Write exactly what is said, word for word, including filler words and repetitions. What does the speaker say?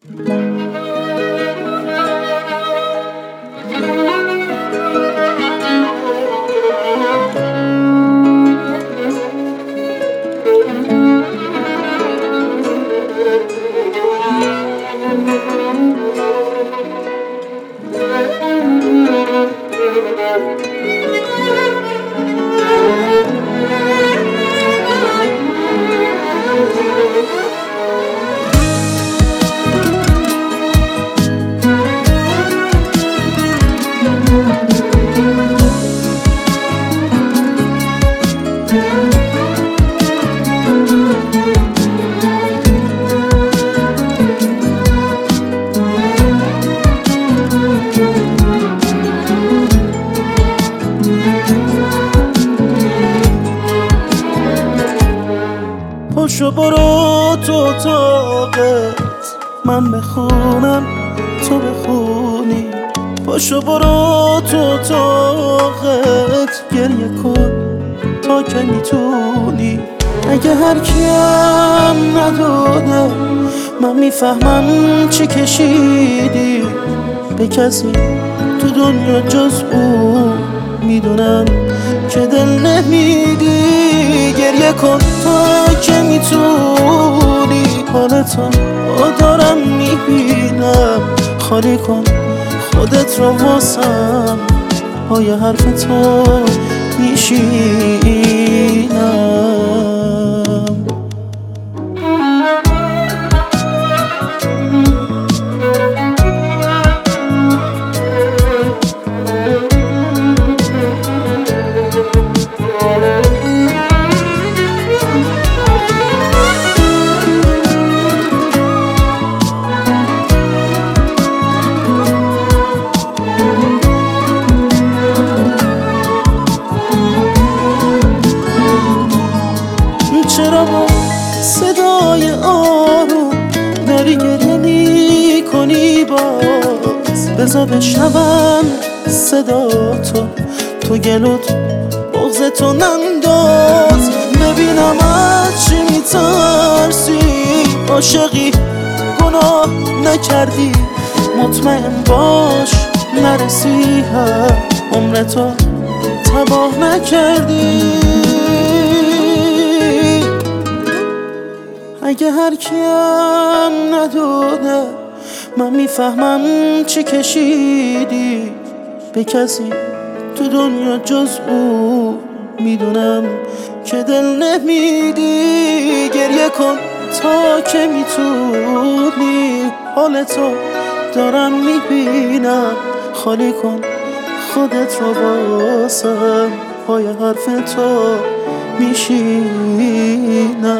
پاشو برو تو اتاقت، من بخونم تو بخونی. پاشو برو تو اتاقت، گریه کن تا که میتونی. اگه هر کیم نداده من میفهمم چی کشیدی. به کسی تو دنیا جز او میدونم که دل نمیدی. گریه کن تا که میتونی، حالتو دارم میبینم. خالی کن خودت رو واسم، پای حرف تو میشینم. چرا با صدای آروم داری گریه می کنی باز؟ بذار بشنوم صدا تو، تو گلوت بغضتو ننداز. ببینم از چی میترسی، عاشقی گناه نکردی. مطمئن باش نرسی هم عمرتو تباه نکردی. اگه هر کیم نداده من میفهمم چی کشیدی. به کسی تو دنیا جز او میدونم که دل نمیدی. گریه کن تا که میتونی، حالتو دارم میبینم. خالی کن خودت رو واسم، پای حرف تو میشینم.